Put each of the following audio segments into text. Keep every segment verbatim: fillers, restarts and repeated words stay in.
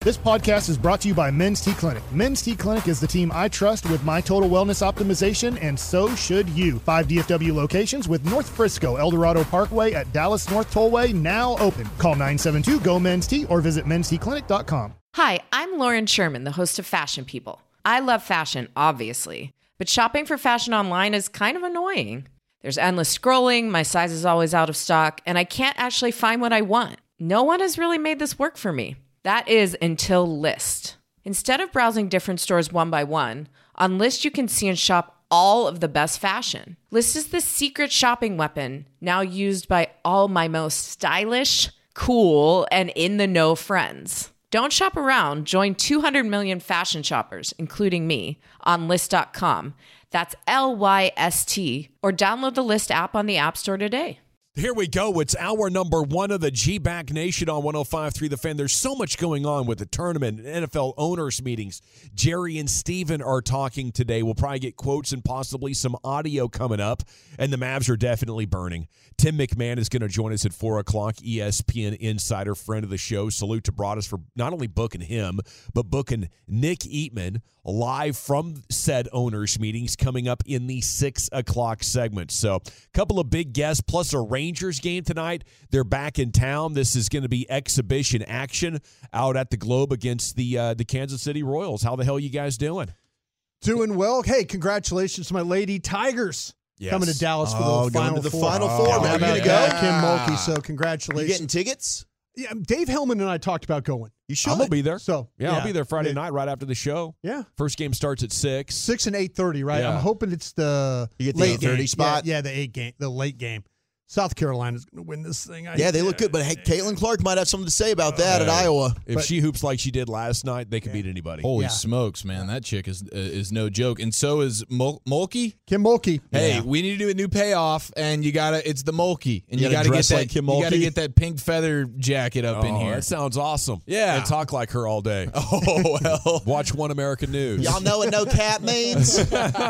This podcast is brought to you by Men's T Clinic. Men's T Clinic is the team I trust with my total wellness optimization, and so should you. Five D F W locations with North Frisco, El Dorado Parkway at Dallas North Tollway now open. Call nine seven two, G O, Men's T or visit mens t clinic dot com. Hi, I'm Lauren Sherman, the host of Fashion People. I love fashion, obviously, but shopping for fashion online is kind of annoying. There's endless scrolling, my size is always out of stock, and I can't actually find what I want. No one has really made this work for me. That is until Lyst. Instead of browsing different stores one by one, on Lyst you can see and shop all of the best fashion. Lyst is the secret shopping weapon now used by all my most stylish, cool, and in-the-know friends. Don't shop around. Join two hundred million fashion shoppers, including me, on Lyst dot com. That's L Y S T. Or download the Lyst app on the App Store today. Here we go. It's hour number one of the G-Back Nation on one oh five point three The Fan. There's so much going on with the tournament and N F L owners meetings. Jerry and Steven are talking today. We'll probably get quotes and possibly some audio coming up. And the Mavs are definitely burning. Tim McMahon is going to join us at four o'clock, E S P N insider, friend of the show. Salute to Broadus for not only booking him, but booking Nick Eatman live from said owners meetings coming up in the six o'clock segment. So a couple of big guests, plus a Rangers game tonight. They're back in town. This is going to be exhibition action out at the Globe against the uh, the Kansas City Royals. How the hell you guys doing? Doing well. Hey, congratulations to my Lady Tigers. Yes. Coming to Dallas for oh, the going Final to the Four. Final Oh, Four, man. I'm going to go. Yeah. Kim Mulkey, so congratulations. You getting tickets? Yeah, Dave Hellman and I talked about going. You should. I'm going to be there. So yeah, yeah, I'll be there Friday yeah. night right after the show. Yeah. First game starts at six. six and eight thirty, right? Yeah. I'm hoping it's the You get the late eight thirty game. spot? Yeah, yeah, the eight game, the late game. South Carolina's going to win this thing. I, Yeah, they look good. But hey, Caitlin Clark might have something to say about that at Iowa. If But- she hoops like she did last night, they can Yeah. beat anybody. Holy Yeah. smokes, man. That chick is uh, is no joke. And so is Mul- Mulkey. Kim Mulkey. Hey, Yeah. we need to do a new payoff, and you gotta. It's the Mulkey, and You you, gotta gotta, dress get that. like Kim you gotta Mulkey? get that pink feather jacket up in Oh, here. that sounds awesome. Yeah. And talk like her all day. Oh well. Watch One American News. Y'all know what no cap means?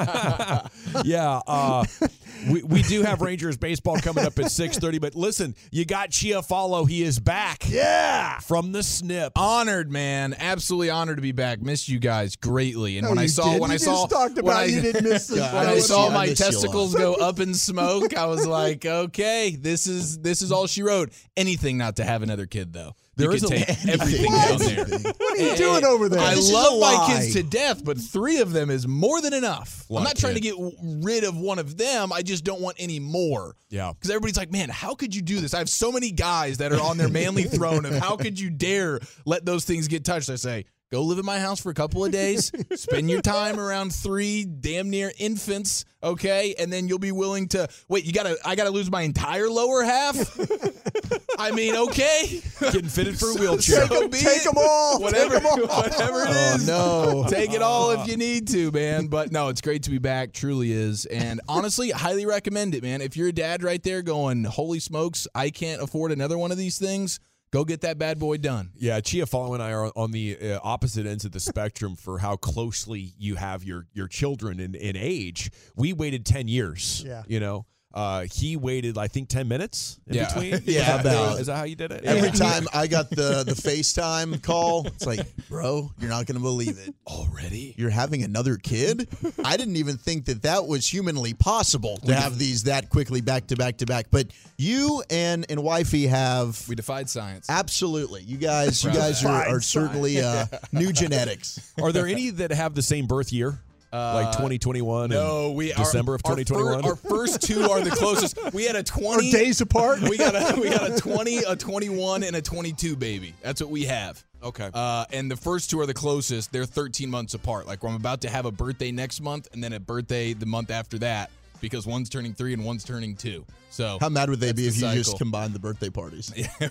yeah, uh, we, we do have Rangers baseball coming up at six thirty, but listen, you got Chiafalo. He is back. Yeah. From the snip. Honored, man. Absolutely honored to be back. Missed you guys greatly. And No, when I you saw did. when You I just saw talked when about I, you didn't miss this. God, when I I miss saw you. I my miss you a lot. testicles go up in smoke, I was like, okay, this is this is all she wrote. Anything not to have another kid, though. There you is could a- take everything down there. What are you doing over there? I This is love a my lie. kids to death, but three of them is more than enough. Lot I'm not trying kid. to get rid of one of them. I just don't want any more. Yeah. Because everybody's like, man, how could you do this? I have so many guys that are on their manly throne of how could you dare let those things get touched? I say, go live in my house for a couple of days, spend your time around three damn near infants, okay? And then you'll be willing to, wait, you gotta, I gotta lose my entire lower half? I mean, okay. Getting fitted for a wheelchair. So be Take it. them all. Whatever, Take 'em all. whatever it Oh, is. no. Take it all if you need to, man. But no, it's great to be back. Truly is. And honestly, I highly recommend it, man. If you're a dad right there going, holy smokes, I can't afford another one of these things, go get that bad boy done. Yeah, Chiafalo and I are on the uh, opposite ends of the spectrum for how closely you have your your children in, in age. We waited ten years. Yeah. You know, uh, he waited, I think, ten minutes in Yeah. between. Yeah, Is that- about. Is that how you did it? Every Yeah. time I got the, the FaceTime call, it's like, bro, you're not going to believe it. Already? You're having another kid? I didn't even think that that was humanly possible to have these that quickly back to back to back. But you and, and wifey have We defied science. absolutely. You guys, you Proud of guys that. are, are certainly uh, new genetics. Are there any that have the same birth year? like twenty twenty-one No, and we December our, of twenty twenty-one? Our, fir- our first two are the closest. We had a Or twenty days apart. We got a we got a twenty, a twenty-one, and a twenty-two baby. That's what we have. Okay. Uh, and the first two are the closest. They're thirteen months apart. Like I'm about to have a birthday next month, and then a birthday the month after that, because one's turning three and one's turning two. So How mad would they that's be the if you cycle. just combined the birthday parties?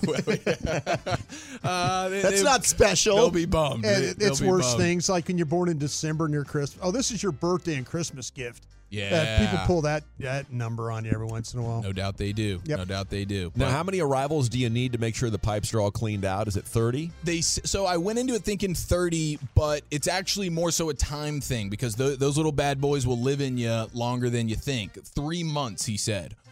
uh, they, That's they, not special. They'll be bummed. And They- it- they'll it's be worse bummed. things like when you're born in December near Christmas. Oh, this is your birthday and Christmas gift. Yeah. Uh, people pull that that number on you every once in a while. No doubt they do. Yep. No doubt they do. Now, But how many arrivals do you need to make sure the pipes are all cleaned out? Is it thirty? they s- so I went into it thinking thirty, but it's actually more so a time thing because th- those little bad boys will live in you longer than you think. Three months, he said.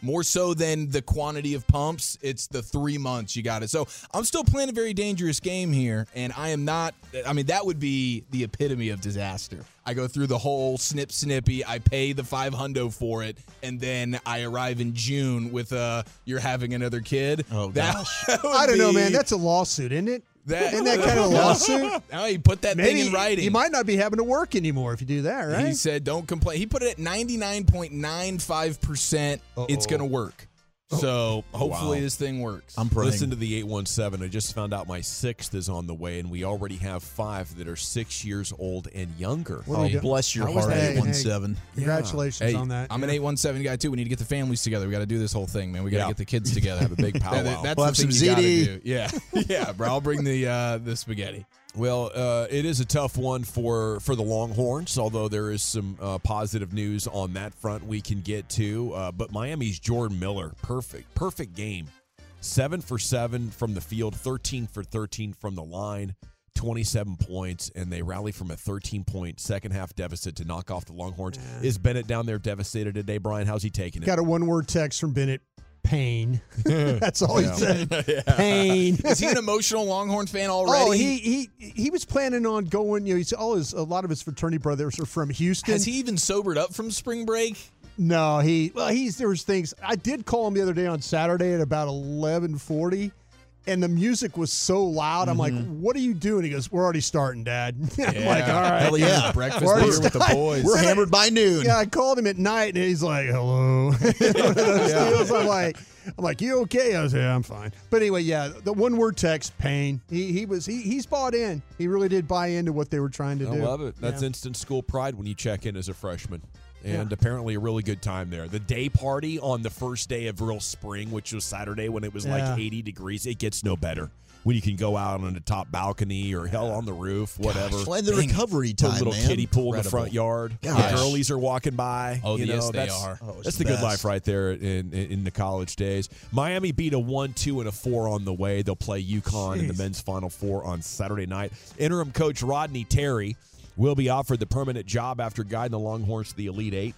More so than the quantity of pumps, it's the three months you got it. So I'm still playing a very dangerous game here, and I am not – I mean, that would be the epitome of disaster. I go through the whole snip snippy, I pay the five hundo for it, and then I arrive in June with a you're having another kid. Oh, that, gosh. that I don't be, know, man. That's a lawsuit, isn't it? That, Isn't that kind of a lawsuit? Now you put that Maybe thing in writing. you might not be having to work anymore if you do that, right? He said, don't complain. He put it at ninety-nine point nine five percent. It's going to work. So hopefully Wow. this thing works. I'm praying. Listen to the eight one seven. I just found out my sixth is on the way, and we already have five that are six years old and younger. What are Oh, you doing? bless your How was heart, that? eight one seven. Congratulations Hey, on that. I'm an eight one seven guy, too. We need to get the families together. We got to do this whole thing, man. We got to Yeah. get the kids together. Have a big powwow. That- that's We'll the have thing some you gotta ziti. do. Yeah. Yeah, bro. I'll bring the uh, the spaghetti. Well, uh, it is a tough one for, for the Longhorns, although there is some uh, positive news on that front we can get to. Uh, but Miami's Jordan Miller, perfect, perfect game. Seven for seven from the field, thirteen for thirteen from the line, twenty-seven points, and they rally from a thirteen-point second-half deficit to knock off the Longhorns. Yeah. Is Bennett down there devastated today, Brian? How's he taking it? Got a one-word text from Bennett. Pain. That's all he Yeah. said. Pain. Is he an emotional Longhorn fan already? Oh, he he he was planning on going. You know, he's all his a lot of his fraternity brothers are from Houston. Has he even sobered up from spring break? No, he well, he's there was things. I did call him the other day on Saturday at about eleven forty, and the music was so loud. I'm like, "What are you doing?" He goes, "We're already starting, Dad." I'm like, "All right." Hell yeah. Breakfast We're beer already with the starting. boys. We're hammered by noon. Yeah, I called him at night, and he's like, "Hello." One of those deals. I'm like, I'm like, "You okay?" I was, "Yeah, I'm fine." But anyway, yeah, the one word text, pain. He he was he he's bought in. He really did buy into what they were trying to I do. love it. That's Yeah. instant school pride when you check in as a freshman. And Yeah. apparently a really good time there. The day party on the first day of real spring, which was Saturday when it was Yeah. like eighty degrees, it gets no better. When you can go out on the top balcony or hell on the roof, whatever. Well, and the Dang. recovery Put a time, little man. kiddie pool in the Incredible. front yard. Gosh. The girlies are walking by. Oh, you know, yes, they that's, are. Oh, it's that's the the good best. life right there in, in in the college days. Miami beat a one, two, and a four on the way. They'll play UConn in the Jeez. men's Final Four on Saturday night. Interim coach Rodney Terry will be offered the permanent job after guiding the Longhorns to the Elite Eight.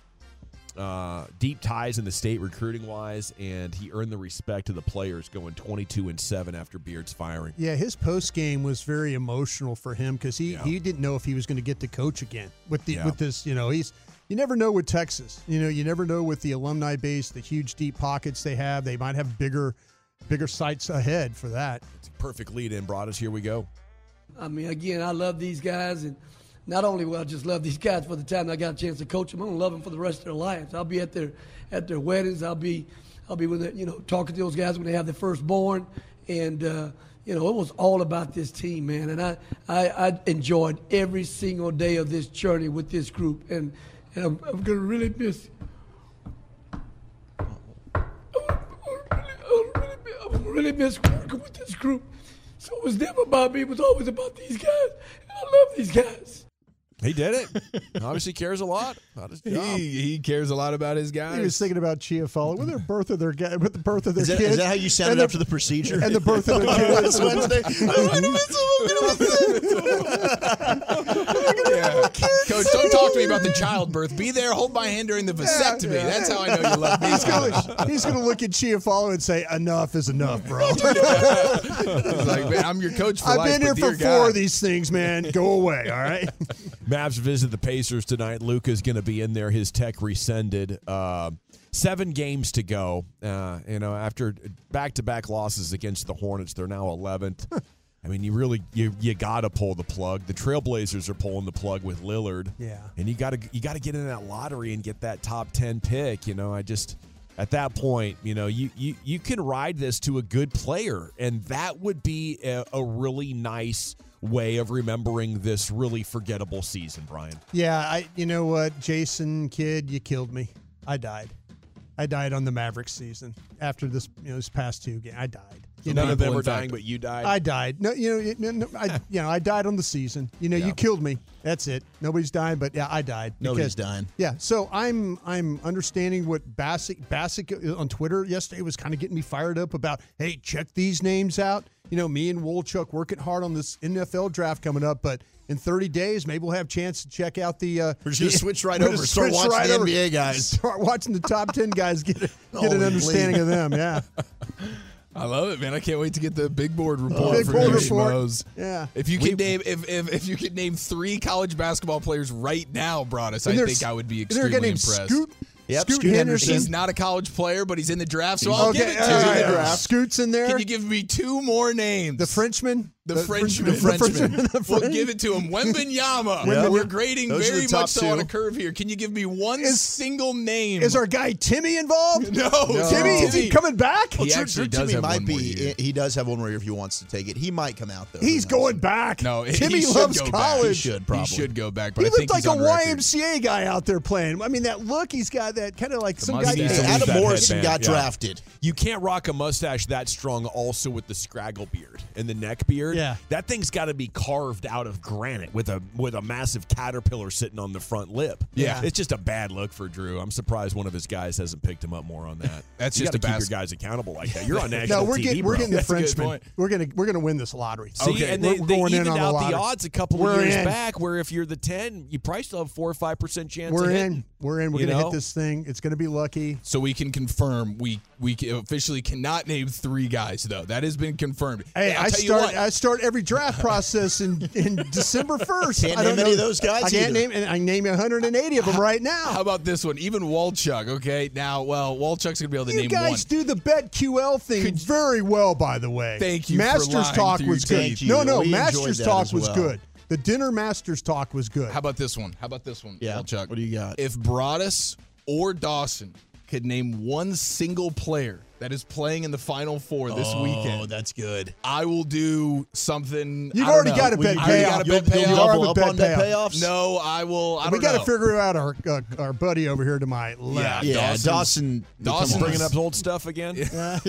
Uh, deep ties in the state recruiting wise, and he earned the respect of the players going twenty-two and seven after Beard's firing. Yeah, his post game was very emotional for him because he, Yeah. he didn't know if he was going to get to coach again with the Yeah. with this. You know, he's you never know with Texas. You know, you never know with the alumni base, the huge deep pockets they have. They might have bigger bigger sights ahead for that. It's a perfect lead in, Broadus. Here we go. I mean, again, I love these guys, and not only will I just love these guys for the time I got a chance to coach them, I'm gonna love them for the rest of their lives. I'll be at their at their weddings. I'll be I'll be with the, you know talking to those guys when they have their firstborn, and uh, you know it was all about this team, man. And I, I I enjoyed every single day of this journey with this group, and and I'm, I'm gonna really miss. I really miss working with this group. So it was never about me. It was always about these guys. And I love these guys. He did it. Obviously cares a lot about his job. He, he cares a lot about his guys. He was thinking about Chiafalo with their birth of their ga- with the birth of their Is that, kids. is that how you sounded and the- after the procedure? and the birth of their kids. Last Wednesday. I'm gonna miss him. I'm gonna miss him. Yeah. Coach, don't talk to me about the childbirth. Be there, hold my hand during the vasectomy. Yeah. That's how I know you love me. He's gonna, he's gonna look at Chiafalo and say, "Enough is enough, bro. He's like, man, I'm your coach for I've life. been here but for dear four God. of these things, man. Go away, all right." Mavs visit the Pacers tonight. Luka's going to be in there. His tech rescinded. Uh, seven games to go. Uh, you know, after back-to-back losses against the Hornets, they're now eleventh. I mean, you really you you got to pull the plug. The Trailblazers are pulling the plug with Lillard. Yeah. And you got to you got to get in that lottery and get that top ten pick. You know, I just at that point, you know, you you you can ride this to a good player, and that would be a, a really nice way of remembering this really forgettable season, Brian. Yeah, I. You know what, Jason, kid, you killed me. I died. I died on the Mavericks season after this. You know, this past two games, I died. You None know, of them people, were in fact- dying, but you died. I died. No, you know, it- no, no, I, you know, I died on the season. You know, Yeah. you killed me. That's it. Nobody's dying, but yeah, I died. Nobody's because- dying. Yeah, so I'm I'm understanding what Bassick Bassick on Twitter yesterday was kind of getting me fired up about. Hey, check these names out. you know, me and Wolchuk working hard on this N F L draft coming up, but in thirty days, maybe we'll have a chance to check out the. Uh, We're just going to switch right we're over. gonna Start switch watching right the over. N B A guys. Start watching the top ten guys get a, get an Holy understanding of them. Yeah. I love it, man. I can't wait to get the big board report Big for board you, report. Schmoes. Yeah. If you could name if, if if you could name three college basketball players right now, Broadus, I And think there's- I would be They're extremely getting impressed. Scoot, Yep, Scoot, Scoot Henderson. He's not a college player, but he's in the draft, so I'll okay, give it to all you. right, the draft. Scoot's in there. Can you give me two more names? the Frenchman. The Frenchman. The Frenchman. The We'll French- give it to him. Wembenyama. Yeah. We're grading Those are very the top much so on two. a curve here. Can you give me one Is- single name? Is our guy Timmy involved? no, Timmy, is he coming back? He Drew- actually Drew does Timmy have might one more be. year. He does have one more year if he wants to take it. He might come out though. He's Who knows? going back. No, he Timmy should loves go back. college. He should probably. He should go back, but He I think looked he's like a on Y record. M C A guy out there playing. I mean, that look he's got, that kind of like some guy. mustache. He needs to Hey, lose Adam that Morrison headband, got yeah. drafted. You can't rock a mustache that strong also with the scraggle beard and the neck beard. Yeah. That thing's got to be carved out of granite with a with a massive caterpillar sitting on the front lip. Yeah. It's just a bad look for Drew. I'm surprised one of his guys hasn't picked him up more on that. That's you just gotta a keep bas- your guys accountable like that. You're on national No, we're T V, getting we're bro. getting the That's a good Frenchman. point. We're gonna we're gonna win this lottery. See, Okay. and We're- they, we're they going in evened on the out lottery. the odds a couple We're of years in. back where if you're the ten, you probably still have four or five percent chance We're of in. hitting. We're in. We're You gonna know? hit this thing. It's gonna be lucky. So we can confirm we we can officially cannot name three guys though. That has been confirmed. Hey, I'll I tell you start. what. I start every draft process in, in December first. Can't I don't name any know- of those guys I can't either. name. And I can name one hundred eighty of them right now. How about this one? Even Walchuk, okay? Now, well, Walchuk's going to be able to You name guys one. do the BetQL thing Could- very well, by the way. Thank you for Masters lying Talk through was your good. teeth. Thank No, you. no, We enjoyed Masters that Talk as was well. good. The dinner Masters Talk was good. How about this one? How about this one, Yeah. Walchuk? What do you got? If Broadus or Dawson could name one single player that is playing in the Final Four this Oh, weekend, that's good. I will do something. You've I don't already know. got a We- bet I already payoff. got a You'll, bet you'll payoff. double You'll up have a on bet bet payoff. payoffs? No, I will. I don't we got to know. figure out our uh, our buddy over here to my left. Yeah, Dawson's- Dawson. Dawson's- Bringing up old stuff again.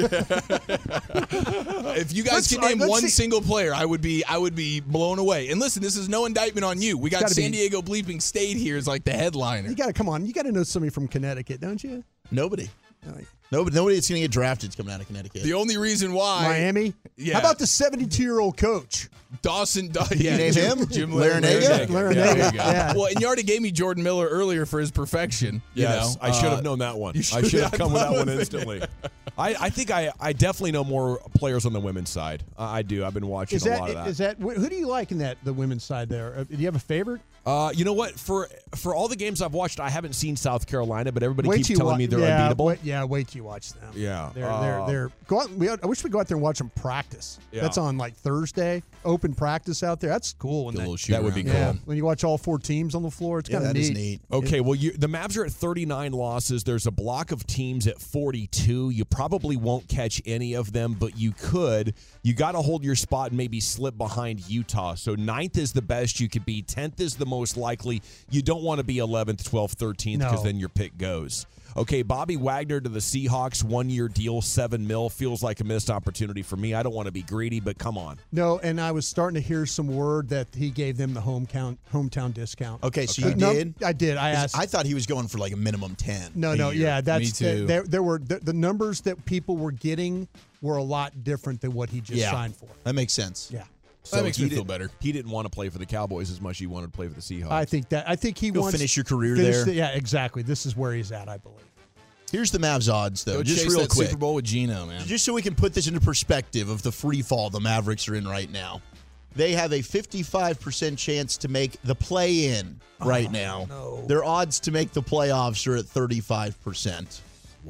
If you guys Let's- could all right, name let's one see- single player, I would be I would be blown away. And listen, this is no indictment on you. We got gotta San be- Diego bleeping State here as like the headliner. You got to come on. You got to know somebody from Connecticut, don't you? Nobody. No. Nobody. Nobody that's going to get drafted is coming out of Connecticut. The only reason why Miami. Yeah. How about the seventy-two-year-old coach? Dawson, Da- yeah, name Jim, him? Jim Larinaga? Larinaga. Larinaga, Yeah, there you go. yeah. Well, and you already gave me Jordan Miller earlier for his perfection. You Yes, know? I should have Uh, known that one. you I should- should have I come with that thought one of it. instantly. I, I think I, I definitely know more players on the women's side. I, I do. I've been watching Is a that, lot of that. is that wh- who do you like in that the women's side there? Uh, do you have a favorite? Uh, you know what? For for all the games I've watched, I haven't seen South Carolina, but everybody Wait keeps till you telling wa- me they're yeah, unbeatable. Wait, yeah, wait till you watch them. Yeah, they're uh, they're they're go out. We, I wish we go out there and watch them practice. Yeah. That's on like Thursday, open practice out there. That's cool. When Get a that, little shoot That would be around. cool. yeah, when you watch all four teams on the floor, it's yeah, kind of that is neat. neat. Okay, well, you, the Mavs are at thirty-nine losses. There's a block of teams at forty-two. You probably won't catch any of them, but you could. You got to hold your spot and maybe slip behind Utah. So ninth is the best you could be. tenth is the most likely. You don't want to be eleventh, twelfth, thirteenth because No. then your pick goes. Okay, Bobby Wagner to the Seahawks, one-year deal, seven mil. Feels like a missed opportunity for me. I don't want to be greedy, but come on. No, and I was starting to hear some word that he gave them the hometown hometown discount. Okay, so you No, did? I did. I asked. I thought he was going for like a minimum ten. No, a no, year. yeah, that's Me too. There, there were the, the numbers that people were getting were a lot different than what he just Yeah. signed for. That makes sense. Yeah, That makes he me feel didn't- better. He didn't want to play for the Cowboys as much as he wanted to play for the Seahawks. I think that I think he Go wants finish your career finish there. the- yeah, exactly. This is where he's at, I believe. Here's the Mavs odds, though, Go just chase real that quick. Super Bowl with Geno, man. Just so we can put this into perspective of the free fall the Mavericks are in right now. They have a fifty-five percent chance to make the play-in right now. no. Their odds to make the playoffs are at thirty-five percent.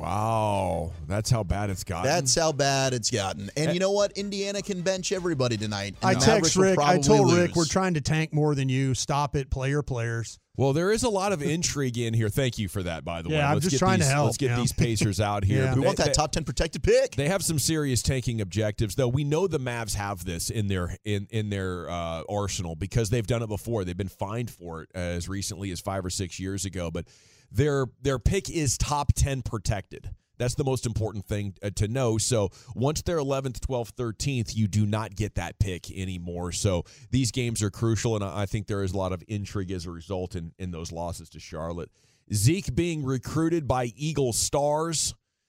Wow, that's how bad it's gotten. That's how bad it's gotten. And you know what? Indiana can bench everybody tonight. and I the text Mavericks will Rick. I probably told lose. Rick we're trying to tank more than you. Stop it, play your players. Well, there is a lot of intrigue in here. Thank you for that, by the way. Yeah, I'm Let's just get trying to these, help, Let's get you know. these Pacers out here. Yeah. We want They- that they- top ten protected pick. They have some serious tanking objectives, though. We know the Mavs have this in their in in their uh, arsenal because they've done it before. They've been fined for it as recently as five or six years ago. But their their pick is top ten protected. That's the most important thing uh, to know. So once they're eleventh, twelfth, thirteenth, you do not get that pick anymore. So these games are crucial, and I I think there is a lot of intrigue as a result in, in those losses to Charlotte. Zeke being recruited by Eagle Stars.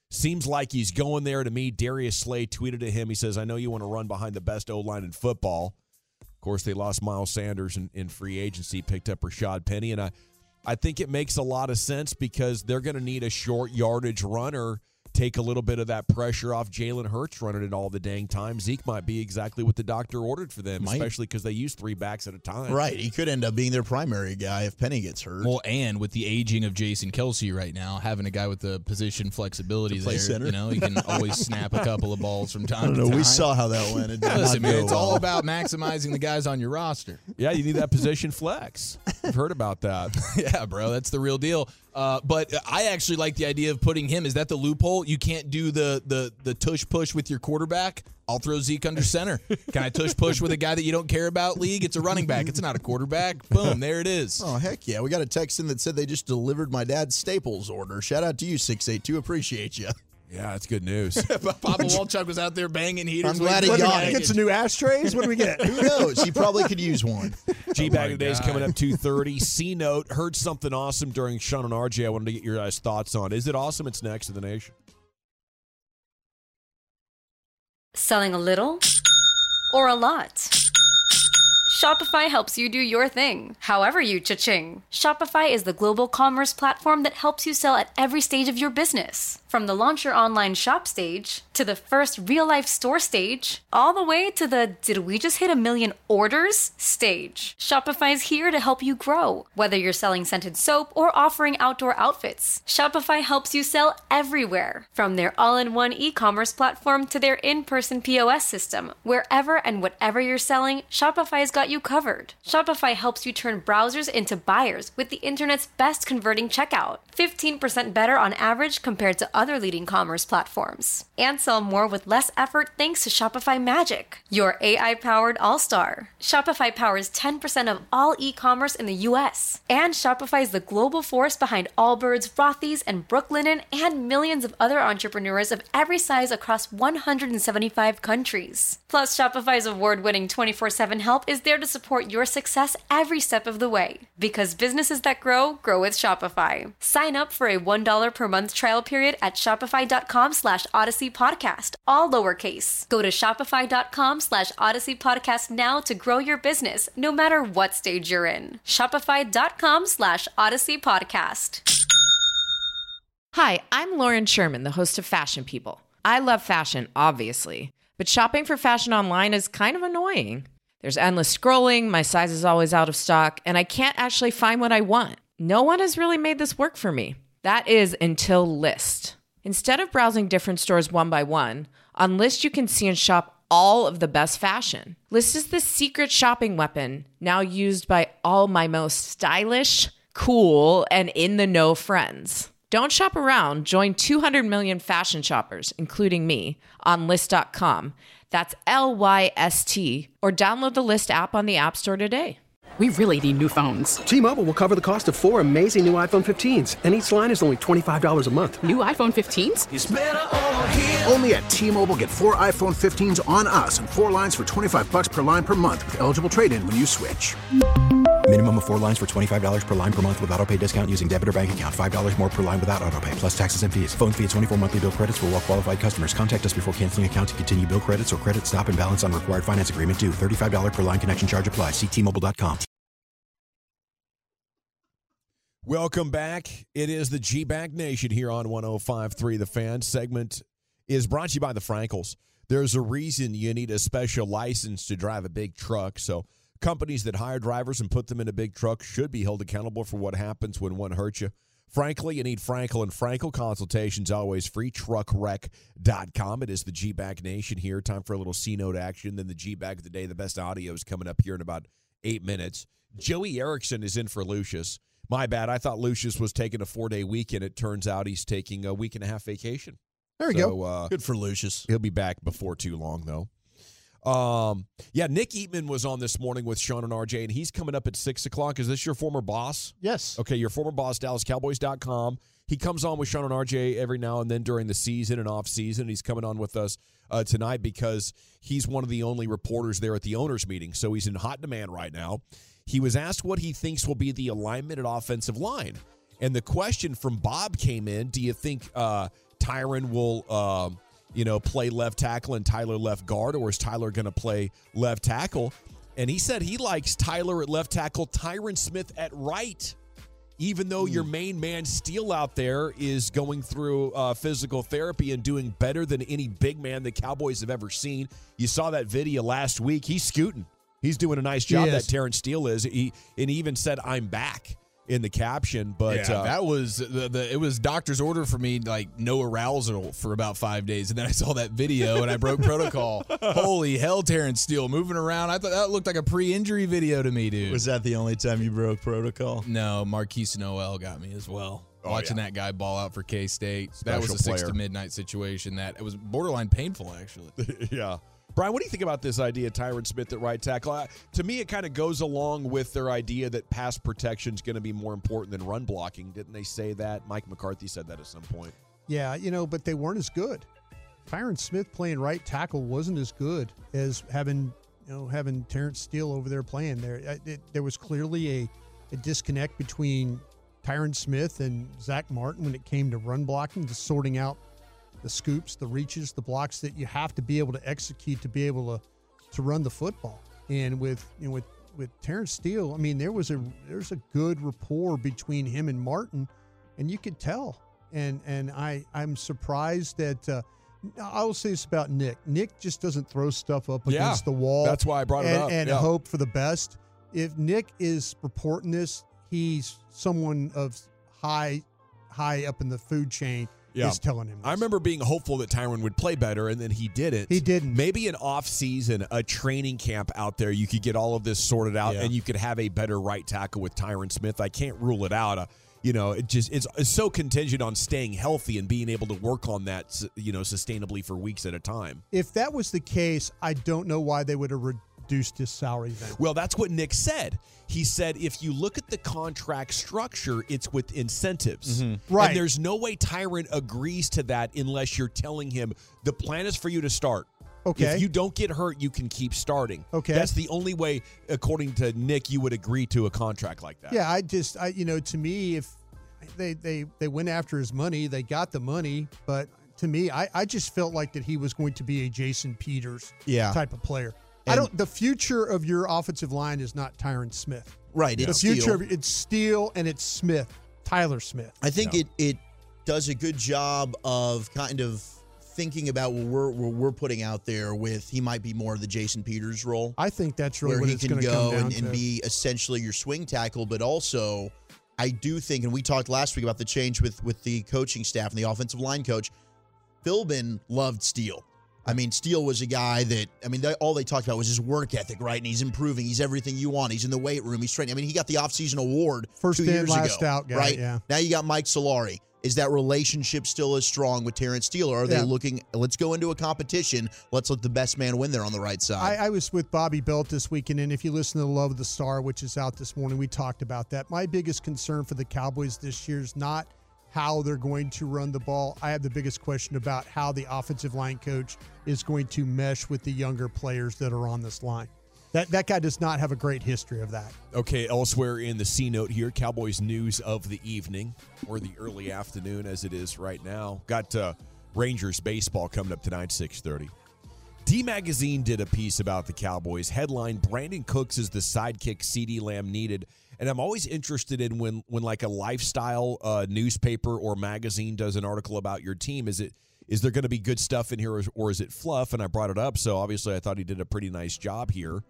Seems like he's going there. To me, Darius Slay tweeted to him. He says, I know you want to run behind the best O-line in football. Of course, they lost Miles Sanders in, in free agency, picked up Rashad Penny. And I, I think it makes a lot of sense because they're going to need a short yardage runner, take a little bit of that pressure off Jalen Hurts running it all the dang time. Zeke might be exactly what the doctor ordered for them, might. especially because they use three backs at a time. Right. He could end up being their primary guy if Penny gets hurt. Well, and with the aging of Jason Kelce right now, having a guy with the position flexibility there, center. you know, he can always snap a couple of balls from time I don't to know. time. We saw how that went. It did Listen, not man, go it's well. all about maximizing the guys on your roster. Yeah, you need that position flex. I've heard about that. Yeah, bro, that's the real deal. Uh, but I actually like the idea of putting him. Is that the loophole? You can't do the the the tush push with your quarterback. I'll throw Zeke under center. Can I tush push with a guy that you don't care about, league? It's a running back. It's not a quarterback. Boom, there it is. Oh, heck yeah. We got a text in that said they just delivered my dad's Staples order. Shout out to you, six eight two. Appreciate you. Yeah, that's good news. Papa Walchuk was out there banging heaters. I'm glad he waiting for got the it. Get some new ashtrays? What do we get? Who knows? He probably could use one. G-Bag Oh of the Day is God. coming up two thirty. C-Note, heard something awesome during Sean and R J. I wanted to get your guys' thoughts on. Is it awesome? It's next to the nation. Selling a little or a lot? Shopify helps you do your thing, however you cha-ching. Shopify is the global commerce platform that helps you sell at every stage of your business. From the launch your online shop stage, to the first real-life store stage, all the way to the did we just hit a million orders stage. Shopify's here to help you grow. Whether you're selling scented soap or offering outdoor outfits, Shopify helps you sell everywhere. From their all-in-one e-commerce platform to their in-person P O S system, wherever and whatever you're selling, Shopify's got you covered. Shopify helps you turn browsers into buyers with the internet's best converting checkout. fifteen percent better on average compared to other leading commerce platforms. And sell more with less effort thanks to Shopify Magic, your A I-powered all-star. Shopify powers ten percent of all e-commerce in the U S. And Shopify is the global force behind Allbirds, Rothy's, and Brooklinen, and millions of other entrepreneurs of every size across one hundred seventy-five countries. Plus, Shopify's award-winning twenty-four seven help is there to support your success every step of the way. Because businesses that grow, grow with Shopify. Sign up for a one dollar per month trial period at shopify.com slash Odyssey Podcast, all lowercase. Go to shopify.com slash Odyssey Podcast now to grow your business, no matter what stage you're in. Shopify.com slash Odyssey Podcast. Hi, I'm Lauren Sherman, the host of Fashion People. I love fashion, obviously, but shopping for fashion online is kind of annoying. There's endless scrolling, my size is always out of stock, and I can't actually find what I want. No one has really made this work for me. That is until Lyst. Instead of browsing different stores one by one, on Lyst you can see and shop all of the best fashion. Lyst is the secret shopping weapon now used by all my most stylish, cool, and in-the-know friends. Don't shop around. Join two hundred million fashion shoppers, including me, on Lyst dot com. That's L Y S T, or download the Lyst app on the App Store today. We really need new phones. T-Mobile will cover the cost of four amazing new iPhone fifteens, and each line is only twenty-five dollars a month. New iPhone fifteens? It's better over here. Only at T-Mobile, get four iPhone fifteens on us and four lines for twenty-five dollars per line per month with eligible trade-in when you switch. Minimum of four lines for twenty-five dollars per line per month with autopay discount using debit or bank account. five dollars more per line without autopay, plus taxes and fees. Phone fee at twenty-four monthly bill credits for well-qualified customers. Contact us before canceling account to continue bill credits or credit stop and balance on required finance agreement due. thirty-five dollars per line connection charge applies. See T Mobile dot com. Welcome back. It is the G-Bag Nation here on one oh five point three The Fan. Segment is brought to you by the Frankels. There's a reason you need a special license to drive a big truck, so companies that hire drivers and put them in a big truck should be held accountable for what happens when one hurts you. Frankly, you need Frankel and Frankel. Consultations always free. truck wreck dot com. It is the G-Bag Nation here. Time for a little C-Note action. Then the G-Bag of the day. The best audio is coming up here in about eight minutes. Joey Erickson is in for Lucius. My bad. I thought Lucius was taking a four-day weekend. It turns out he's taking a week and a half vacation. There we so, go. Uh, Good for Lucius. He'll be back before too long, though. Um, yeah, Nick Eatman was on this morning with Sean and R J, and he's coming up at six o'clock. Is this your former boss? Yes. Okay, your former boss, Dallas Cowboys dot com. He comes on with Sean and R J every now and then during the season and off season. He's coming on with us uh, tonight because he's one of the only reporters there at the owners' meeting, so he's in hot demand right now. He was asked what he thinks will be the alignment at offensive line. And the question from Bob came in, do you think uh, Tyron will, um, you know, play left tackle and Tyler left guard, or is Tyler going to play left tackle? And he said he likes Tyler at left tackle, Tyron Smith at right. Even though your main man Steele out there is going through uh, physical therapy and doing better than any big man the Cowboys have ever seen. You saw that video last week. He's scooting. He's doing a nice job, that Terrence Steele is. He, and he even said, "I'm back" in the caption. But yeah, uh, that was the, the it was doctor's order for me, like no arousal for about five days, and then I saw that video and I broke protocol. Holy hell, Terrence Steele moving around! I thought that looked like a pre-injury video to me, dude. Was that the only time you broke protocol? No, Marquise Noel got me as well. Oh, Watching yeah. that guy ball out for K-State, that Special was a six player. to midnight situation. That it was borderline painful, actually. yeah. Brian, what do you think about this idea of Tyron Smith at right tackle? Uh, to me, it kind of goes along with their idea that pass protection is going to be more important than run blocking. Didn't they say that? Mike McCarthy said that at some point. Yeah, you know, but they weren't as good. Tyron Smith playing right tackle wasn't as good as having, you know, having Terrence Steele over there playing there. It, it, there was clearly a, a disconnect between Tyron Smith and Zach Martin when it came to run blocking, to sorting out the scoops, the reaches, the blocks that you have to be able to execute to be able to to run the football. And with you know, with with Terrence Steele, I mean, there was a there's a good rapport between him and Martin, and you could tell. And and I I'm surprised that uh, I will say this about Nick. Nick just doesn't throw stuff up Yeah, against the wall. that's why I brought it and, up. and Yeah. hope for the best. If Nick is reporting this, he's someone of high high up in the food chain. Yeah. Is telling him this. I remember being hopeful that Tyron would play better, and then he didn't. He didn't. Maybe an off-season, a training camp out there, you could get all of this sorted out, Yeah. and you could have a better right tackle with Tyron Smith. I can't rule it out. Uh, you know, it just it's, it's so contingent on staying healthy and being able to work on that, you know, sustainably for weeks at a time. If that was the case, I don't know why they would have reduced his salary then. Well, that's what Nick said. He said if you look at the contract structure, it's with incentives. Right. And there's no way Tyron agrees to that unless you're telling him the plan is for you to start. Okay. If you don't get hurt, you can keep starting. Okay. That's the only way, according to Nick, you would agree to a contract like that. Yeah, I just, I you know, to me, if they they they went after his money, they got the money, but to me, I, I just felt like that he was going to be a Jason Peters Yeah. type of player. I And- don't. The future of your offensive line is not Tyron Smith. Right. The It's future Steele. of it's Steele and it's Smith, Tyler Smith. I think it it does a good job of kind of thinking about what we're what we're putting out there with he might be more of the Jason Peters role. I think that's really where what he it's can going to come go down and, to. and be essentially your swing tackle, but also I do think, and we talked last week about the change with with the coaching staff and the offensive line coach. Philbin loved Steele. I mean, Steele was a guy that, I mean, they, all they talked about was his work ethic, right? And he's improving. He's everything you want. He's in the weight room. He's training. I mean, he got the offseason award First two in, years last ago, out guy, right? yeah. Now you got Mike Solari. Is that relationship still as strong with Terrence Steele? Or are they Yeah. looking, let's go into a competition. Let's let the best man win there on the right side. I, I was with Bobby Belt this weekend, and if you listen to the Love of the Star, which is out this morning, we talked about that. My biggest concern for the Cowboys this year is not how they're going to run the ball. I have the biggest question about how the offensive line coach is going to mesh with the younger players that are on this line. That that guy does not have a great history of that. Okay, elsewhere in the C note here, Cowboys news of the evening, or the early afternoon as it is right now. Got uh, Rangers baseball coming up tonight, six thirty. D-Magazine did a piece about the Cowboys. Headline, Brandon Cooks is the sidekick CeeDee Lamb needed. And I'm always interested in when, when like a lifestyle uh, newspaper or magazine does an article about your team. Is it is there going to be good stuff in here, or, or is it fluff? And I brought it up, so obviously I thought he did a pretty nice job here.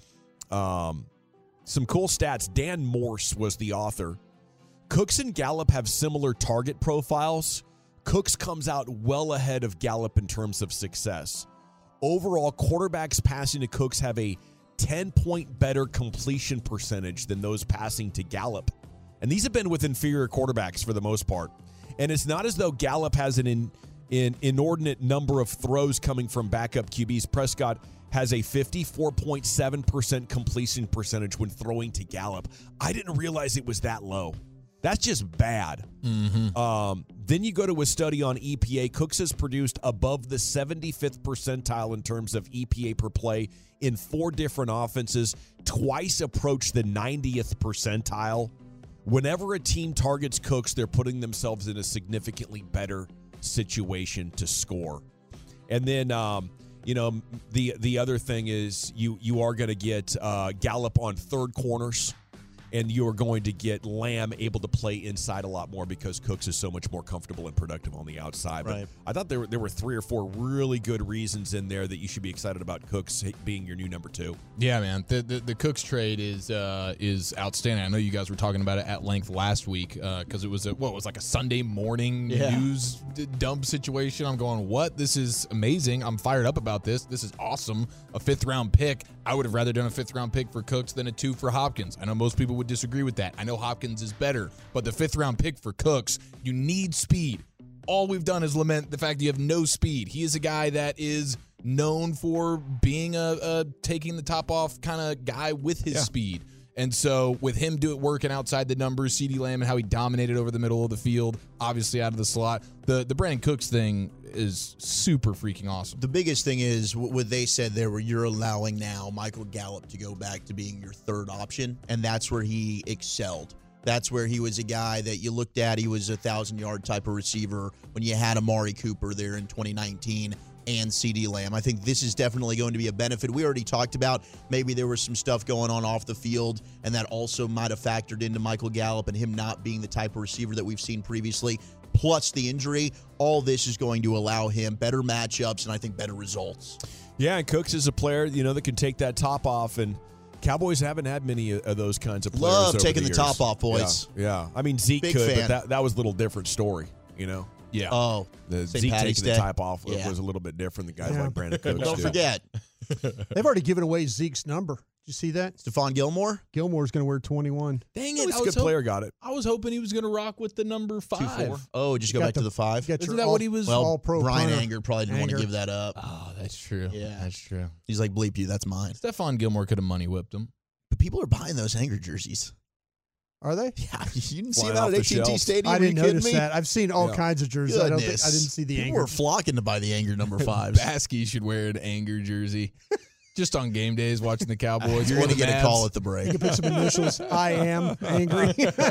Um, some cool stats. Dan Morse was the author. Cooks and Gallup have similar target profiles. Cooks comes out well ahead of Gallup in terms of success. Overall, quarterbacks passing to Cooks have a ten-point better completion percentage than those passing to Gallup. And these have been with inferior quarterbacks for the most part. And it's not as though Gallup has an in, in inordinate number of throws coming from backup Q Bs. Prescott has a fifty-four point seven percent completion percentage when throwing to Gallup. I didn't realize it was that low. That's just bad. Mm-hmm. Um, then you go to a study on E P A. Cooks has produced above the seventy-fifth percentile in terms of E P A per play in four different offenses, twice approached the ninetieth percentile. Whenever a team targets Cooks, they're putting themselves in a significantly better situation to score. And then, um, you know, the the other thing is you you are going to get uh, Gallup on third corners, and you are going to get Lamb able to play inside a lot more because Cooks is so much more comfortable and productive on the outside. Right. But I thought there were, there were three or four really good reasons in there that you should be excited about Cooks being your new number two. Yeah, man. The the, the Cooks trade is uh, is outstanding. I know you guys were talking about it at length last week because uh, it was a, what it was like a Sunday morning yeah. news d- dump situation. I'm going, what? This is amazing. I'm fired up about this. This is awesome. A fifth round pick. I would have rather done a fifth round pick for Cooks than a two for Hopkins. I know most people would disagree with that. I know Hopkins is better, but the fifth round pick for Cooks, you need speed. All we've done is lament the fact that you have no speed. He is a guy that is known for being a, a taking the top off kind of guy with his yeah. speed. And so with him do it working outside the numbers, CeeDee Lamb and how he dominated over the middle of the field, obviously out of the slot, the, the Brandon Cooks thing is super freaking awesome. The biggest thing is what they said there where you're allowing now Michael Gallup to go back to being your third option, and that's where he excelled. That's where he was a guy that you looked at. He was a thousand-yard type of receiver when you had Amari Cooper there in twenty nineteen and CeeDee Lamb. I think this is definitely going to be a benefit. We already talked about maybe there was some stuff going on off the field, and that also might have factored into Michael Gallup and him not being the type of receiver that we've seen previously, plus the injury. All this is going to allow him better matchups and I think better results. Yeah, and Cooks is a player, you know, that can take that top off, and Cowboys haven't had many of those kinds of players. Love over taking the, the years. top off, boys. Yeah, yeah. I mean, Zeke Big could, fan. but that, that was a little different story, you know? Yeah. Oh, the Saint Zeke Patty's taking Day. the top off Yeah. was a little bit different than guys Yeah. like Brandon Cooks Don't do. forget, They've already given away Zeke's number. Did you see that? Stephon Gilmore. Gilmore's going to wear twenty-one. Dang At it. least I a was good hop- player got it. I was hoping he was going to rock with the number five. four. Oh, just go Got back to the five. Got Isn't your that all- what he was? Well, all-pro Brian punter. Anger probably didn't want Anger. to give that up. Oh, that's true. Yeah. That's true. He's like, bleep you, that's mine. Stephon Gilmore could have money whipped him. But people are buying those Anger jerseys. Are they? Yeah, you didn't see Flying that off at the A T and T shelves. Stadium? I Are you didn't kidding notice me? that. I've seen all Yeah. kinds of jerseys. I don't think I Goodness. didn't see the People anger. were flocking to buy the Anger number fives. Baskey should wear an Anger jersey. Just on game days watching the Cowboys. You're or going to the get a Mavs. call at the You break. can put some initials. I am angry.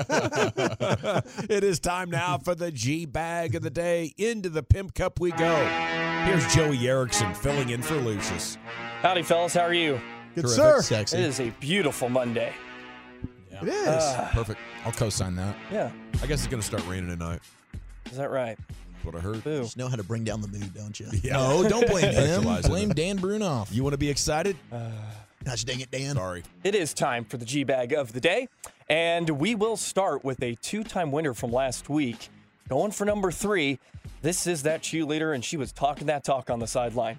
It is time now for the G Bag of the Day. Into the Pimp Cup we go. Here's Joey Erickson filling in for Lucius. Howdy, fellas. How are you? Good Terrific, sir. Sexy. It is a beautiful Monday. It is. Ah, Perfect. I'll co-sign that. yeah, I guess it's going to start raining tonight. is that right? That's what I heard. Boo. Just know how to bring down the mood, don't you? Yeah. No, don't blame him. Specialize in Blame it. Dan Brunoff. You want to be excited? Gosh dang it, Dan. Sorry. It is time for the G-Bag of the day, and we will start with a two-time winner from last week. Going for number three, this is that cheerleader, and she was talking that talk on the sideline.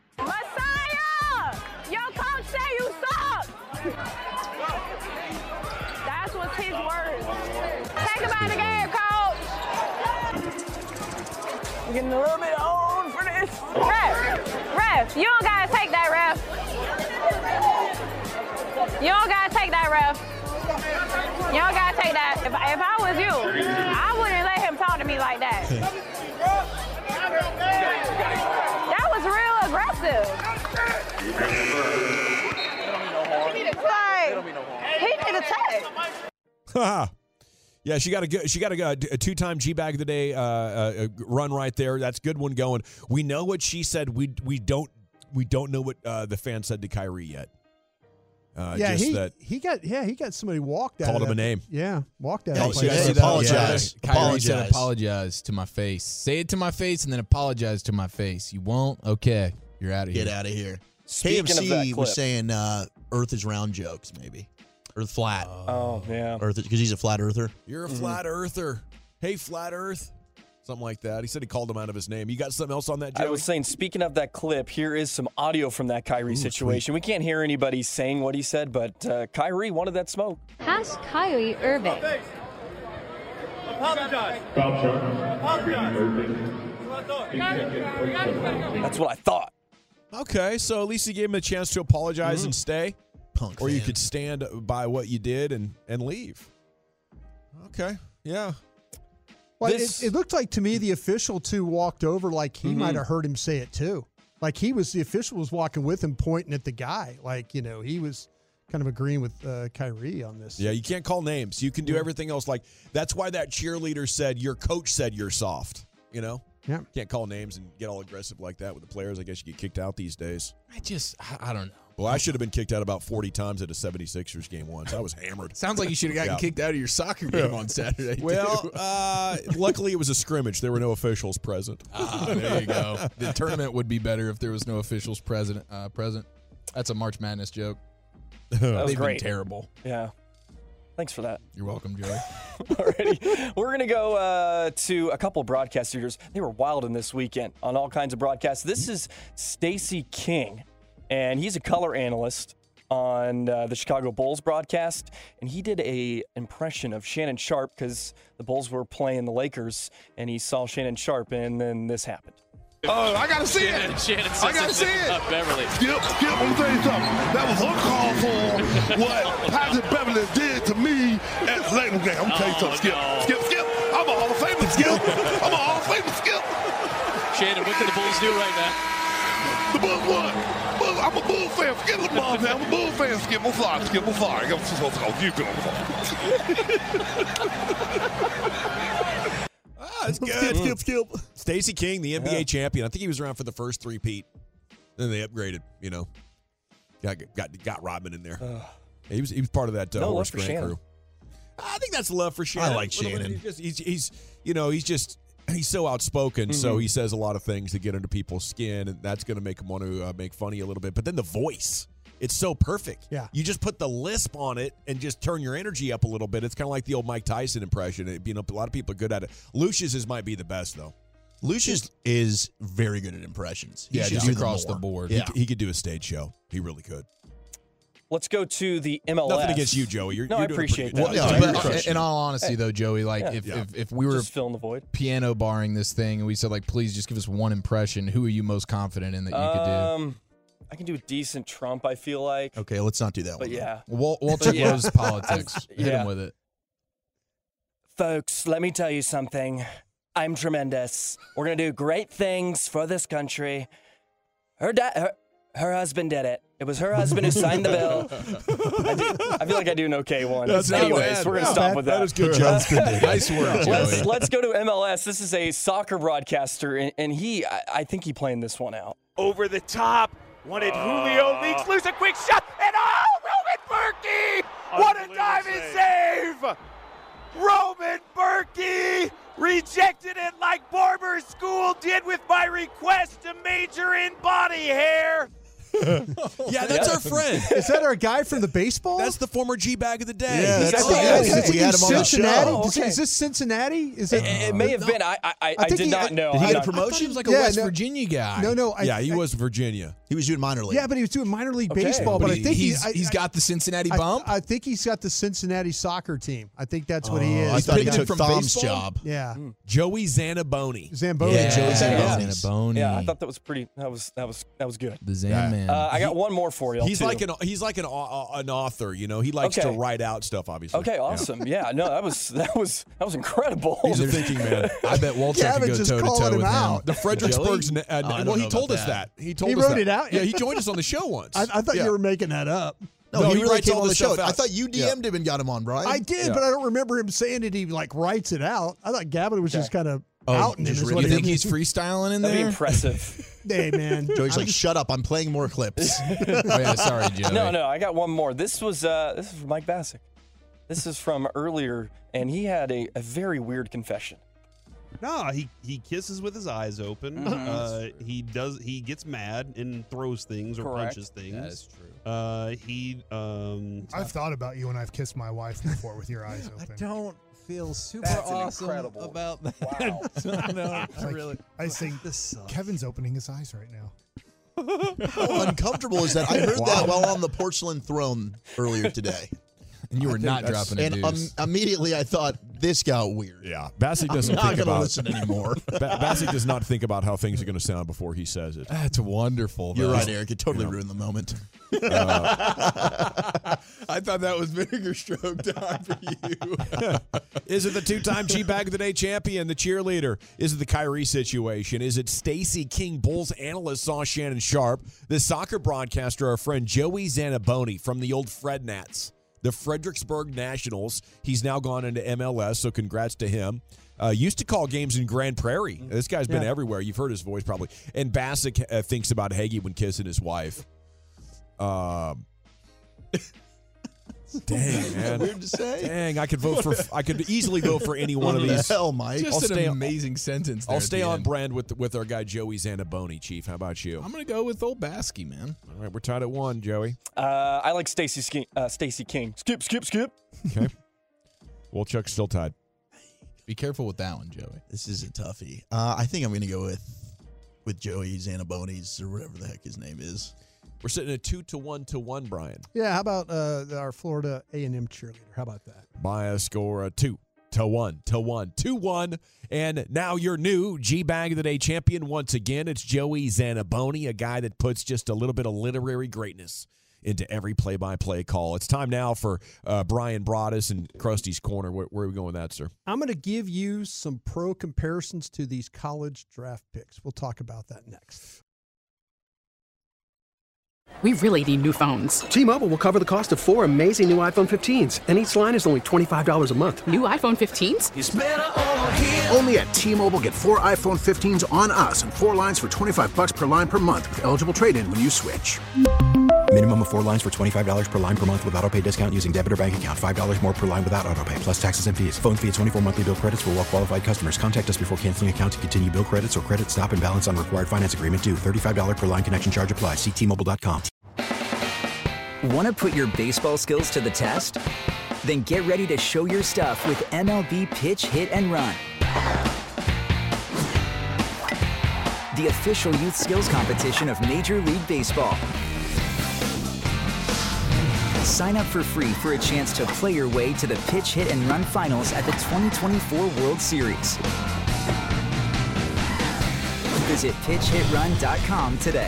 Messiah! Your coach say you suck! That's what's his words. Take him out of the game, coach! I'm getting a little bit old for this. Ref, ref, you don't gotta take that, ref. You don't gotta take that, ref. You don't gotta take that. If, if I was you, I wouldn't let him talk to me like that. That was real aggressive. Like, he did a tag. Yeah, she got a good, she got a, a two-time G Bag of the Day uh, uh, run right there. That's a good one going. We know what she said. We we don't we don't know what uh, the fan said to Kyrie yet. Uh, yeah, just he, that he got yeah he got somebody walked out. called of him a that- name. Yeah, walked out. Yeah, of see, that I place. said apologize. Yeah. Kyrie Apologize. said apologize to my face. Say it to my face and then apologize to my face. You won't? Okay. You're out of here. Get out of here. Speaking of that K F C clip. was saying uh, Earth is round jokes, maybe. Earth flat. Oh, yeah. Earth, because he's a flat earther. You're a flat earther. Hey, flat Earth. Something like that. He said he called him out of his name. You got something else on that, Joey? I was saying, speaking of that clip, here is some audio from that Kyrie situation. We can't hear anybody saying what he said, but uh, Kyrie wanted that smoke. Ask Kyrie Irving. Apologize. That's what I thought. Okay, so at least he gave him a chance to apologize Mm-hmm. and stay. Punk Or you fan. could stand by what you did and, and leave. Okay, yeah. Well, This- it, it looked like to me the official too walked over like he Mhm. might have heard him say it too. Like he was the official was walking with him, pointing at the guy. Like you know he was kind of agreeing with uh, Kyrie on this. Yeah, you can't call names. You can do everything else. Like, that's why that cheerleader said, your coach said you're soft, you know? Yeah. Can't call names and get all aggressive like that with the players. I guess you get kicked out these days. I just, I, I don't know. Well, I should have been kicked out about forty times at a seventy-sixers game once. I was hammered. Sounds like you should have gotten Yeah. kicked out of your soccer game on Saturday. Well, too. uh, luckily it was a scrimmage. There were no officials present. Ah, there you go. The tournament would be better if there was no officials present. Uh, present. That's a March Madness joke. That was They've great. been terrible. Yeah. Thanks for that. You're welcome, Joey. Alrighty. We're going to go uh, to a couple of broadcast leaders. They were wild in this weekend on all kinds of broadcasts. This is Stacey King, and he's a color analyst on uh, the Chicago Bulls broadcast, and he did a impression of Shannon Sharpe because the Bulls were playing the Lakers, and he saw Shannon Sharpe, and then this happened. Oh, I gotta see Shannon, it. Shannon I gotta see it. Up Beverly. Skip, Skip, I'm gonna tell you something. That was uncalled for. What Patrick Beverly did to me at the Lakers game. I'm gonna tell you something, Skip. no. Skip, Skip. I'm a Hall of Famer, Skip. I'm a Hall of Famer, Skip. Shannon, what can the Bulls do right now? The Bulls won. Bulls, I'm a Bull fan. Forget LeBron, man. I'm a Bull fan. Skip, I'm sorry. Skip, I'm sorry. I'm supposed to go. You go. Ah, that's good. Skip, skip, skip. Stacey King, the N B A yeah. champion. I think he was around for the first three-peat. Then they upgraded, you know. Got got, got Rodman in there. he was he was part of that uh, no Horace love for Grant Shannon. crew. I think that's love for Shannon. I like Shannon. He's, just, he's, he's you know, he's just he's so outspoken, mm-hmm. so he says a lot of things that get under people's skin, and that's going to make him want to uh, make fun of you a little bit. But then the voice. It's so perfect. Yeah. You just put the lisp on it and just turn your energy up a little bit. It's kind of like the old Mike Tyson impression. It, you know, a lot of people are good at it. Lucius's might be the best, though. Lucius is very good at impressions. He Yeah, should just do them across more. the board. Yeah. He, he could do a stage show. He really could. Let's go to the M L S. Nothing against you, Joey. You're, no, you're I doing a appreciate pretty that. good Well, job. but You're in all honesty, Hey. though, Joey, like Yeah. if, Yeah. if if we were Just filling the void. piano barring this thing and we said like, please just give us one impression, who are you most confident in that you could do? Um, I can do a decent Trump, I feel like. Okay, let's not do that But one. yeah. Wal- Walter Yeah. Lowe's politics. Hit Yeah. him with it. Folks, let me tell you something. I'm tremendous. We're going to do great things for this country. Her, da- her her husband did it. It was her husband who signed the bill. I, do, I feel like I do an okay one. That's not Anyways, bad. we're going to Not stop bad. with that. That is good job. Nice work, Joey. Let's, let's go to M L S. This is a soccer broadcaster, and, and he, I, I think he planned this one out. Over the top. Wanted Julio leaks loose, a quick shot, and oh, Roman Berkey! What a diving save! Roman Berkey rejected it like Barber School did with my request to major in body hair. Yeah, that's our friend. Is that our guy from the baseball? That's the former G-Bag of the day. Yeah, He's that's got the the- guy. Is it We had him on the Cincinnati? show. Oh, Is, okay. is this Cincinnati? Is it? It, it may have been. I, I, I, I I think did he- not know. Did he I'm get a not- I thought promotion? he was like a Yeah, West no- Virginia guy. No, no. I, yeah, he I- was Virginia. He was doing minor league. Yeah, but he was doing minor league Okay. baseball. But, But I he- think he- he's I, he's I- got the Cincinnati I, bump. I think he's got the Cincinnati soccer team. I think that's what he is. I thought he pivoted took from Thom's baseball? job. Yeah, Joey Zanaboni. Zamboni. Yeah, Joey yeah, Zanaboni. Zanaboni. Yeah, I thought that was pretty. That was that was that was good. the Zan Yeah. man. Uh, I got one more for you. He's too. like an he's like an au- an author. You know, he likes Okay. to write out stuff. Obviously. Okay, awesome. Yeah, no, that was that was that was incredible. He's a thinking man. I bet Walter Gavin could go just toe to calling toe him with him. out. The Fredericksburg's. Uh, I don't well, he know told about us that. that. He told He us wrote that. it out? Yeah, he joined us on the show once. I, I thought Yeah. you were making that up. No, No, he, he really writes came all on the this show. stuff I out. thought you D M'd him and got him on, Brian. I did, Yeah. but I don't remember him saying that he like writes it out. I thought Gavin was just kind of Oh, outing him. just is really what You he think is. he's freestyling in That'd be there? impressive. Hey man, Joey's I'm like, just- shut up. I'm playing more clips. Oh yeah, sorry, Joey. No, no, I got one more. This was uh, this is from Mike Bassick. This is from earlier, and he had a, a very weird confession. No, he he kisses with his eyes open. Mhm. Uh, he does. He gets mad and throws things or Correct. punches things. That is true. Uh, he um. I've thought about you when I've kissed my wife before with your eyes open. don't feel super That's an awesome incredible- about that. Wow. no, It's like, really. I think This sucks. Kevin's opening his eyes right now. How uncomfortable is that? I heard that while on the porcelain throne earlier today. And you I were think not that's- dropping a And um, deuce. immediately I thought, this got weird. Yeah, Bassick I'm doesn't not think going to about listen anymore. Ba- Bassick does not think about how things are going to sound before he says it. That's wonderful. You're though. right, Eric. It totally Yeah. ruined the moment. I thought that was vinegar stroke time for you. Is it the two-time G-Bag of the Day champion, the cheerleader? Is it the Kyrie situation? Is it Stacey King, Bulls analyst, saw Shannon Sharpe? The soccer broadcaster, our friend Joey Zanaboni from the old Fred Nats. the Fredericksburg Nationals. He's now gone into M L S, so congrats to him. Uh, used to call games in Grand Prairie. This guy's been Yeah. everywhere. You've heard his voice probably. And Bassick uh, thinks about Hagee when kissing his wife. Um, dang, man. Weird to say. Dang, I could vote for. I could easily vote for any one of What the these. hell, Mike? Just I'll an stay on- amazing sentence. There I'll at stay the on end. brand with with our guy Joey Zanaboni, Chief. How about you? I'm gonna go with old Baskey, man. All right, we're tied at one, Joey. Uh, I like Stacey Ski- uh, Stacey King. Skip, skip, skip. Okay. Wolchuk's still tied. Be careful with that one, Joey. This is a toughie. Uh, I think I'm going to go with with Joey Zanaboni's or whatever the heck his name is. We're sitting at two to one to one, Brian. Yeah, how about uh, our Florida A and M cheerleader? How about that? By a score of two to one to one to one. And now your new G-Bag of the Day champion once again. It's Joey Zanaboni, a guy that puts just a little bit of literary greatness into every play-by-play call. It's time now for uh, Brian Broaddus and Krusty's Corner. Where, where are we going with that, sir? I'm going to give you some pro comparisons to these college draft picks. We'll talk about that next. We really need new phones. T-Mobile will cover the cost of four amazing new iPhone fifteens, and each line is only twenty-five dollars a month. New iPhone fifteens? It's better over here. Only at T-Mobile, get four iPhone fifteens on us and four lines for twenty-five bucks per line per month with eligible trade-in when you switch. Minimum of four lines for twenty-five dollars per line per month with auto pay discount using debit or bank account. five dollars more per line without auto pay, plus taxes and fees. Phone fee at twenty-four monthly bill credits for well-qualified customers. Contact us before canceling account to continue bill credits or credit stop and balance on required finance agreement due. thirty-five dollars per line connection charge applies. See T Mobile dot com. Want to put your baseball skills to the test? Then get ready to show your stuff with M L B Pitch, Hit, and Run. The official youth skills competition of Major League Baseball. Sign up for free for a chance to play your way to the Pitch, Hit, and Run finals at the twenty twenty-four World Series. Visit pitch hit run dot com today.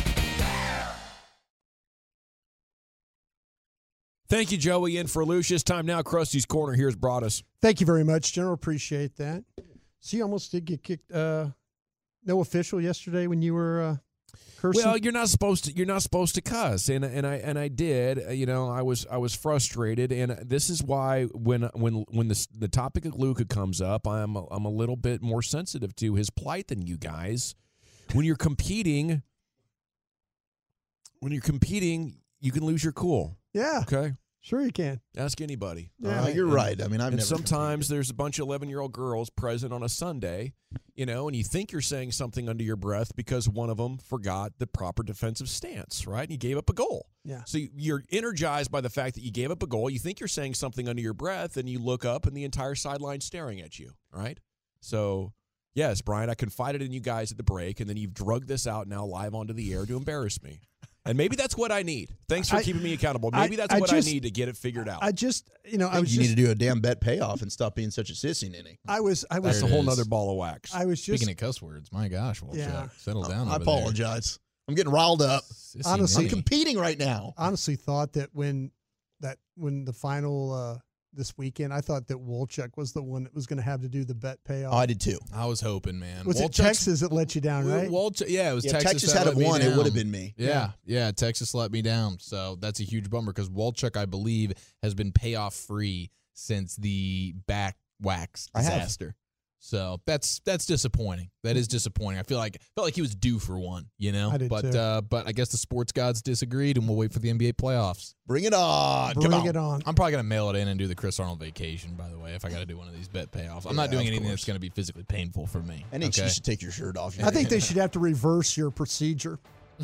Thank you, Joey, in for Lucius. Time now, Krusty's Corner. Here's Broaddus. Thank you very much, General. Appreciate that. See, you almost did get kicked. Uh, no official yesterday when you were uh, cursing. Well, you're not supposed to. You're not supposed to cuss, and and I and I did. You know, I was I was frustrated, and this is why when when when the the topic of Luka comes up, I'm a, I'm a little bit more sensitive to his plight than you guys. When you're competing, when you're competing, you can lose your cool. Yeah. Okay. Sure you can. Ask anybody. Yeah, Uh, you're And- right. I mean, I've and never sometimes there's a bunch of eleven-year-old girls present on a Sunday, you know, and you think you're saying something under your breath because one of them forgot the proper defensive stance, right? And you gave up a goal. Yeah. So you- you're energized by the fact that you gave up a goal. You think you're saying something under your breath, and you look up, and the entire sideline's staring at you, right? So, yes, Brian, I confided in you guys at the break, and then you've drugged this out now live onto the air to embarrass me. And maybe that's what I need. Thanks for I- keeping me accountable. Maybe I- that's I what just- I need to get it figured out. I just, you know, I I think was you just, need to do a damn bet payoff and stop being such a sissy, Ninny. I was, I was That's a whole nother ball of wax. I was just, Speaking of cuss words, my gosh, well, Yeah. settle down. I over there. apologize. I'm getting riled up. Sissy Honestly, I'm Ninny. competing right now. honestly thought that when that when the final uh, this weekend, I thought that Wolchuk was the one that was going to have to do the bet payoff. Oh, I did too. I was hoping, man. was it Wolchuk's- Texas that let you down, right? Wolchuk- yeah, it was Yeah, Texas. Texas that had let it me won, it down. would have been me. Yeah, yeah, Texas let me down. So that's a huge bummer because Wolchuk, I believe, has been payoff free since the back wax I have. disaster. So that's that's disappointing. That is disappointing. I feel like felt like he was due for one, you know. I did but too. uh, but I guess the sports gods disagreed, and we'll wait for the N B A playoffs. Bring it on. Bring Come on. it on. I'm probably gonna mail it in and do the Chris Arnold vacation. By the way, if I got to do one of these bet payoffs, I'm not Yeah, doing of anything course. that's gonna be physically painful for me. Any okay? excuse to take your shirt off. I think they should have to reverse your procedure.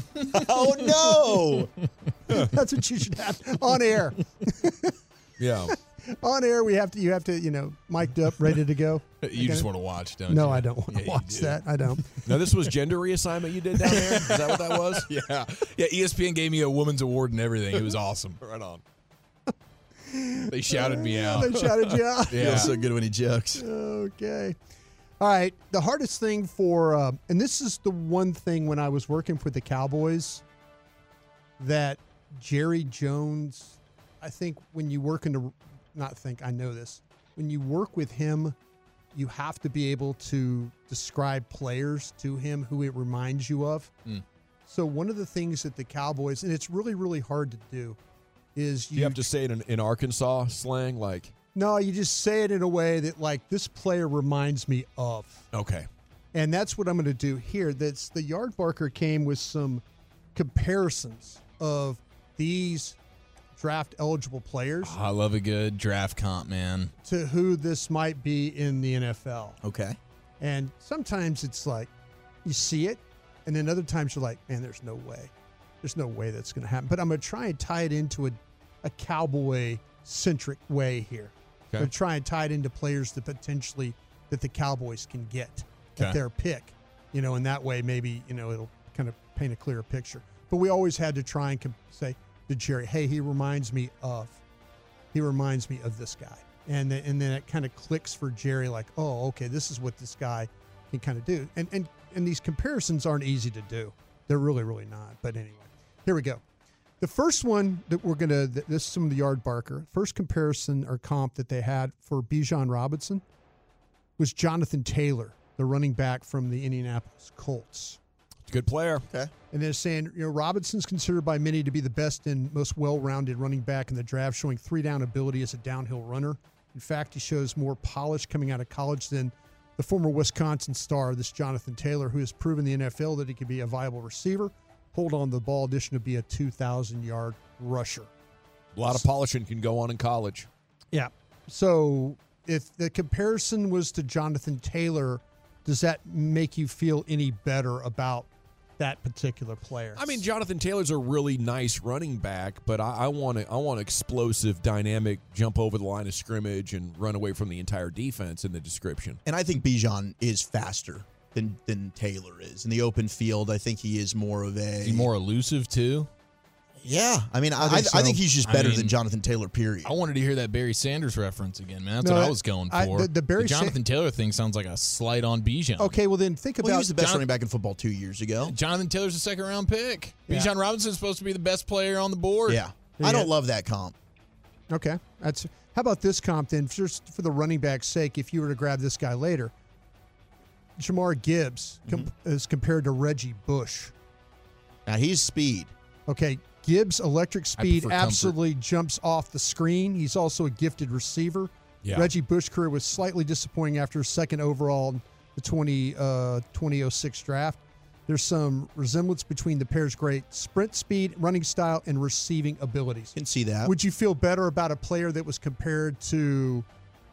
Oh, no. That's what you should have on air. yeah. On air, we have to. You have to. You know, mic'd up, ready to go. You just Okay. want to watch, don't you? No, I don't want to Yeah, you watch do. that. I don't. Now, this was gender reassignment you did down there? Is that what that was? Yeah, yeah. E S P N gave me a woman's award and everything. It was awesome. Right on. They shouted me out. They shouted you out. Yeah. Feels so good when he jokes. Okay. All right. The hardest thing for, uh, and this is the one thing when I was working for the Cowboys that Jerry Jones, I think when you work in the, not think, I know this, when you work with him, you have to be able to describe players to him who it reminds you of. Mm. So one of the things that the Cowboys, and it's really, really hard to do, is you, you have to say it in, in Arkansas slang, like. No, you just say it in a way that, like, this player reminds me of. Okay. And that's what I'm going to do here. That's the Yard Barker came with some comparisons of these draft eligible players. Oh, I love a good draft comp, man. To who this might be in the N F L. Okay. And sometimes it's like you see it, and then other times you're like, man, there's no way. There's no way that's going to happen. But I'm going to try and tie it into a, a Cowboy-centric way here. Okay. I'm going to try and tie it into players that potentially that the Cowboys can get Okay. at their pick. You know, and that way maybe, you know, it'll kind of paint a clearer picture. But we always had to try and com- say to Jerry, hey, he reminds me of, he reminds me of this guy. And then, and then it kind of clicks for Jerry, like, oh, okay, this is what this guy can kind of do. And, and, and these comparisons aren't easy to do. They're really, really not. But anyway, here we go. The first one that we're going to, this is some of the Yard Barker. First comparison or comp that they had for Bijan Robinson was Jonathan Taylor, the running back from the Indianapolis Colts. Good player. Okay. And they're saying, you know, Robinson's considered by many to be the best and most well-rounded running back in the draft, showing three-down ability as a downhill runner. In fact, he shows more polish coming out of college than the former Wisconsin star, this Jonathan Taylor, who has proven in the N F L that he can be a viable receiver, hold on to the ball, addition to be a two thousand yard rusher. A lot of polishing can go on in college. Yeah. So if the comparison was to Jonathan Taylor, does that make you feel any better about that particular player? I mean, Jonathan Taylor's a really nice running back, but I, I want to, I want explosive, dynamic, jump over the line of scrimmage and run away from the entire defense in the description. And I think Bijan is faster than than Taylor is in the open field. I think he is more of a Is he more elusive too? Yeah, I mean, I, I think I, I so. think he's just better I mean, than Jonathan Taylor. Period. I wanted to hear that Barry Sanders reference again, man. That's No, what I was going for. I- the- the Barry Sa- Jonathan Taylor thing sounds like a slight on Bijan. Okay, well then think Well, about he was the best Jon- running back in football two years ago. Jonathan Taylor's a second round pick. Yeah. Bijan Robinson's supposed to be the best player on the board. Yeah, Yeah. I don't love that comp. Okay, that's how about this comp then? Just for the running back's sake, if you were to grab this guy later, Jamar Gibbs com- Mm-hmm. is compared to Reggie Bush. Now he's speed. Okay, Gibbs' electric speed prefer comfort. absolutely jumps off the screen. He's also a gifted receiver. Yeah. Reggie Bush's career was slightly disappointing after second overall in the twenty, uh, twenty oh six draft. There's some resemblance between the pair's great sprint speed, running style, and receiving abilities. Can see that. Would you feel better about a player that was compared to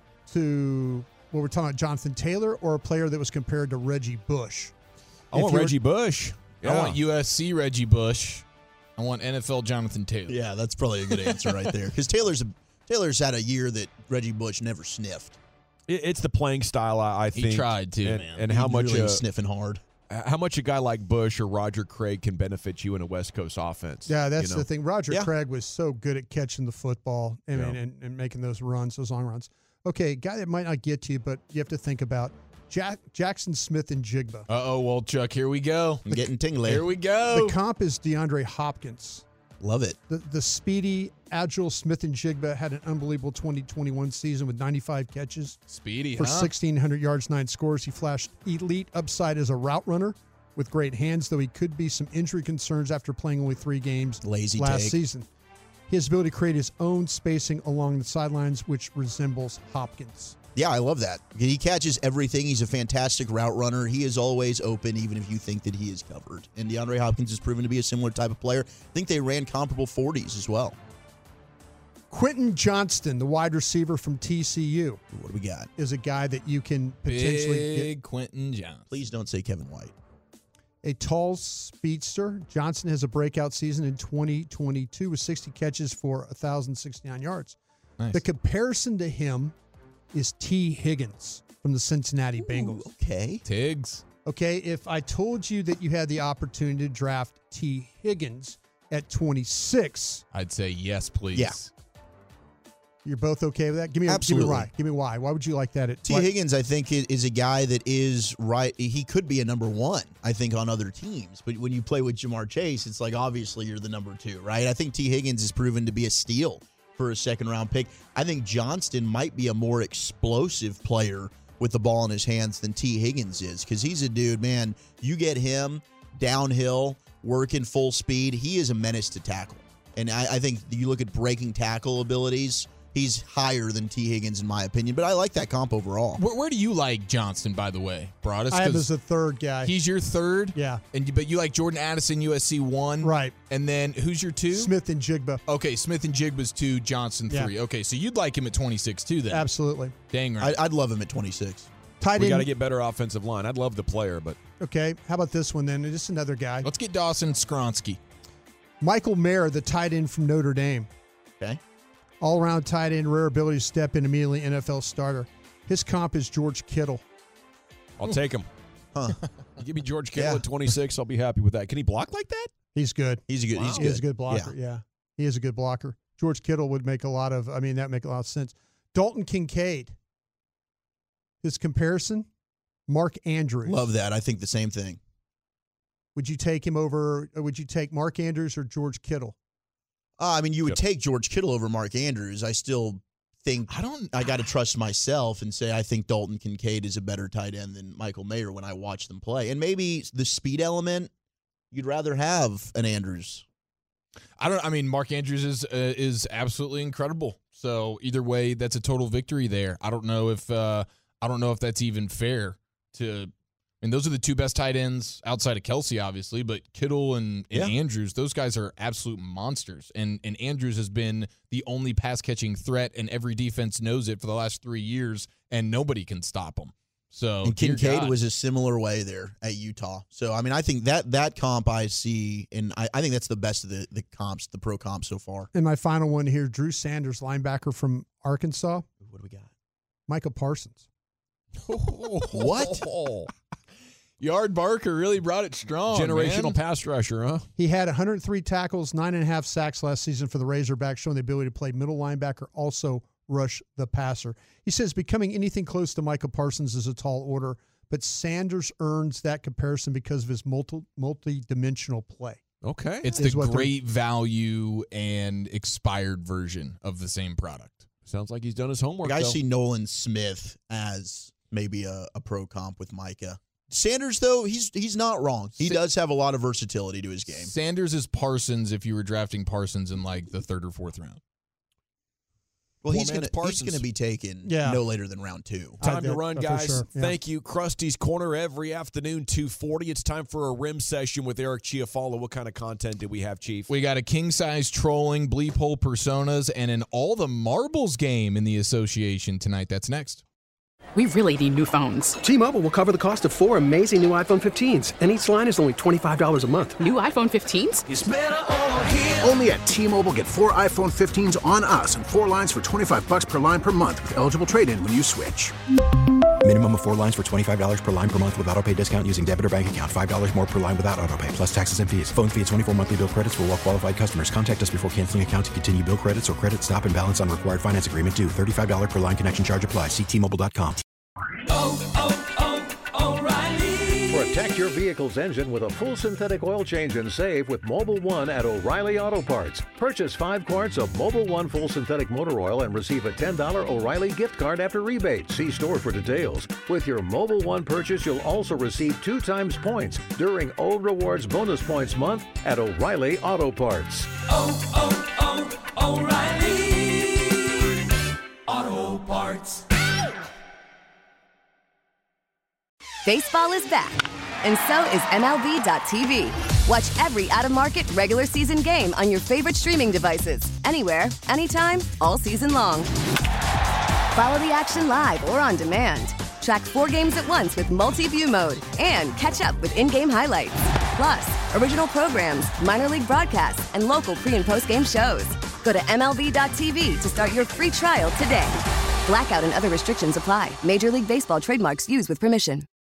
to what we're talking about, Jonathan Taylor, or a player that was compared to Reggie Bush? I If want you were- Reggie Bush. I want U S C Reggie Bush. I want N F L Jonathan Taylor. Yeah, that's probably a good answer right there. Because Taylor's a, Taylor's had a year that Reggie Bush never sniffed. It, it's the playing style, I, I He think. tried to, and, man. And He how much really uh, was sniffing hard. how much a guy like Bush or Roger Craig can benefit you in a West Coast offense. Yeah, that's you know? the thing. Roger Yeah. Craig was so good at catching the football and, Yeah. and, and making those runs, those long runs. Okay, guy that might not get to you, but you have to think about Jack, Jackson Smith and Jigba. Uh oh, well, Chuck, here we go. I'm getting tingly. Here we go. The comp is DeAndre Hopkins. Love it. The, the speedy, agile Smith and Jigba had an unbelievable twenty twenty-one season with ninety-five catches Speedy, for huh? sixteen hundred yards, nine scores. He flashed elite upside as a route runner with great hands, though he could be some injury concerns after playing only three games Lazy last take. season. His ability to create his own spacing along the sidelines, which resembles Hopkins. Yeah, I love that. He catches everything. He's a fantastic route runner. He is always open, even if you think that he is covered. And DeAndre Hopkins has proven to be a similar type of player. I think they ran comparable forties as well. Quentin Johnston, the wide receiver from T C U, What do we got? is a guy that you can potentially get. Big Quentin Johnson. Please don't say Kevin White. A tall speedster. Johnson has a breakout season in twenty twenty-two with sixty catches for one thousand sixty-nine yards. Nice. The comparison to him is T. Higgins from the Cincinnati Bengals. Ooh, okay. Tiggs. Okay, if I told you that you had the opportunity to draft T. Higgins at twenty-six, I'd say yes, please. Yeah. you're both okay with that? Give me, Absolutely. give me why. Give me why. Why would you like that? At T. why- Higgins, I think, i- is a guy that is right. He could be a number one, I think, on other teams. But when you play with Jamar Chase, it's like obviously you're the number two, right? I think T. Higgins has proven to be a steal for a second round pick. I think Johnston might be a more explosive player with the ball in his hands than T. Higgins is, because he's a dude, man, you get him downhill, working full speed, he is a menace to tackle. And I, I think you look at breaking tackle abilities, he's higher than T. Higgins in my opinion. But I like that comp overall. Where, where do you like Johnston, by the way, Broadus? I have as a third guy. He's your third? Yeah. And But you like Jordan Addison, U S C one? Right. And then who's your two? Smith and Jigba. Okay, Smith and Jigba's two, Johnson Yeah. three. Okay, so you'd like him at twenty-six too then? Absolutely. Dang right. I, I'd love him at twenty-six. Tight We end. got to get better offensive line. I'd love the player, but Okay, how about this one then? Just another guy. Let's get Dawson Skronsky. Michael Mayer, the tight end from Notre Dame. Okay. All-around tight end, rare ability to step in immediately, N F L starter. His comp is George Kittle. I'll take him. Huh. You give me George Kittle Yeah. at twenty-six, I'll be happy with that. Can he block like that? He's good. He's a good. Wow. He's He good. is a good blocker, yeah. Yeah. He is a good blocker. George Kittle would make a lot of, I mean, that would make a lot of sense. Dalton Kincaid. His comparison, Mark Andrews. Love that. I think the same thing. Would you take him over, or would you take Mark Andrews or George Kittle? Uh, I mean, you would take George Kittle over Mark Andrews. I still think I don't. I got to trust myself and say I think Dalton Kincaid is a better tight end than Michael Mayer when I watch them play. And maybe the speed element, you'd rather have an Andrews. I don't. I mean, Mark Andrews is uh, is absolutely incredible. So either way, that's a total victory there. I don't know if uh, I don't know if that's even fair to. I mean, those are the two best tight ends outside of Kelsey, obviously, but Kittle and, and Yeah. Andrews, those guys are absolute monsters. And and Andrews has been the only pass-catching threat, and every defense knows it for the last three years, and nobody can stop him. So And dear Kincaid God. was a similar way there at Utah. So, I mean, I think that that comp I see, and I, I think that's the best of the, the comps, the pro comps so far. And my final one here, Drew Sanders, linebacker from Arkansas. What do we got? Michael Parsons. What? Yard Barker really brought it strong. Generational man. pass rusher, huh? He had one hundred three tackles, nine and a half sacks last season for the Razorbacks, showing the ability to play middle linebacker, also rush the passer. He says becoming anything close to Michael Parsons is a tall order, but Sanders earns that comparison because of his multi multi-dimensional play. Okay. It's Is the what they're- great value and expired version of the same product. Sounds like he's done his homework. Like I though. see Nolan Smith as maybe a, a pro comp with Micah. Sanders, though, he's he's not wrong. He Sa- does have a lot of versatility to his game. Sanders is Parsons if you were drafting Parsons in like the third or fourth round. Well, Poor he's man, gonna it's Parsons. he's gonna be taken Yeah. no later than round two. Time I to did, run, for guys. sure, yeah. Thank you. Krusty's Corner every afternoon, two forty. It's time for a rim session with Eric Chiafalo. What kind of content did we have, Chief? We got a king-size trolling, bleep hole personas, and an all the marbles game in the association tonight. That's next. We really need new phones. T-Mobile will cover the cost of four amazing new iPhone fifteens, and each line is only twenty-five dollars a month. New iPhone fifteens? It's better over here. Only at T-Mobile, get four iPhone fifteens on us and four lines for twenty-five bucks per line per month with eligible trade-in when you switch. Minimum of four lines for twenty-five dollars per line per month with auto pay discount using debit or bank account. five dollars more per line without auto pay, plus taxes and fees. Phone fee at twenty-four monthly bill credits for well-qualified customers. Contact us before canceling account to continue bill credits or credit stop and balance on required finance agreement due. thirty-five dollars per line connection charge applies. See T Mobile dot com. Protect your vehicle's engine with a full synthetic oil change and save with Mobile One at O'Reilly Auto Parts. Purchase five quarts of Mobile One full synthetic motor oil and receive a ten dollars O'Reilly gift card after rebate. See store for details. With your Mobile One purchase, you'll also receive two times points during O Rewards Bonus Points Month at O'Reilly Auto Parts. Oh, oh, oh, O'Reilly Auto Parts. Baseball is back, and so is M L B dot T V. Watch every out-of-market regular season game on your favorite streaming devices, anywhere, anytime, all season long. Follow the action live or on demand. Track four games at once with multi-view mode and catch up with in-game highlights. Plus, original programs, minor league broadcasts, and local pre- and post-game shows. Go to M L B dot T V to start your free trial today. Blackout and other restrictions apply. Major League Baseball trademarks used with permission.